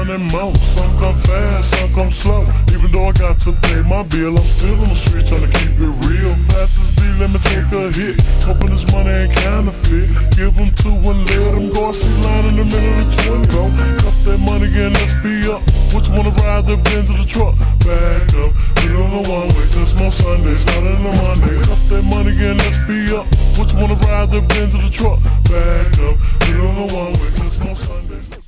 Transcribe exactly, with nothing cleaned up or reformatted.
running mouth. Some come fast, some come slow. Even though I got to pay my bill, I'm still on the street trying to keep it real. Passes B, let me take a hit. Hoping this money ain't counterfeit. Give them two and let them go. I see line in the middle of the twin row. Cup that money again, let's be up. Which wanna ride the Benz or the truck? Back up, get on the one way. Cause more Sundays, not in the Monday. Cup that money again, let's be up. Which wanna ride the Benz or the truck? Back up, get on the one way. Cause more Sundays.